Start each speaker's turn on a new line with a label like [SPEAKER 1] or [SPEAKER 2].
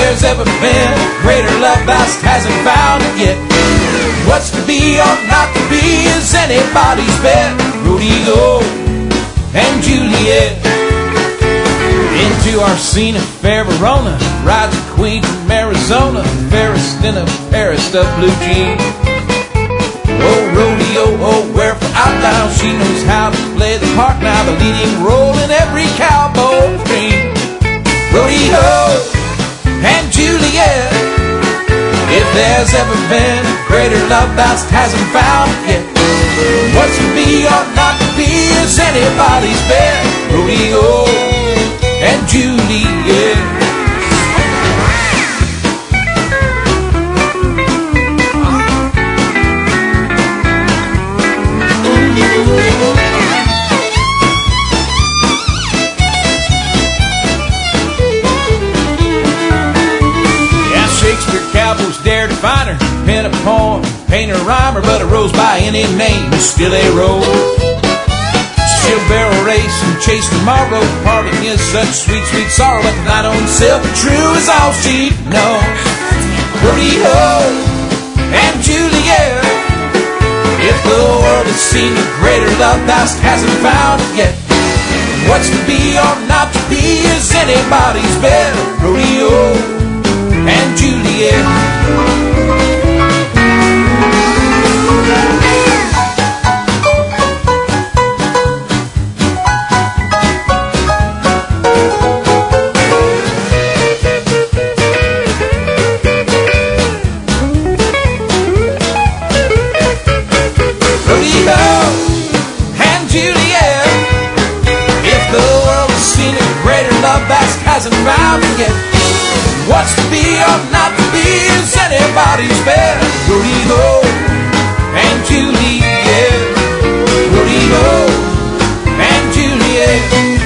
[SPEAKER 1] there's ever been greater love, thou hasn't found it yet. What's to be or not to be is anybody's bet. Rodeo and Juliet. Into Arsena, fair Verona, rides a queen from Arizona, fairest in a fairest of blue jeans. Oh, rodeo, oh, wherefore outlaw, she knows how to play the part now, the leading role in every cowboy's dream. Rodeo and Juliet. If there's ever been greater love, thou hasn't found it yet. What's to be or not to be is anybody's bet. Rodeo and Juliet. Cowboys dare to find her, pen a poem, paint a rhymer, but a rose by any name is still a rose. She'll barrel race and chase tomorrow, parting is such sweet, sweet sorrow, but the night on self true is all she knows. Rodeo and Juliet. If the world has seen a greater love, thou hasn't found it yet. What's to be or not to be is anybody's bet. Rodeo and Juliet. Rodeo and Juliet. If the world has seen a greater love, that hasn't found it yet. What's to be or not to be is anybody's bet. Rodeo and Juliet. Rodeo and Juliet.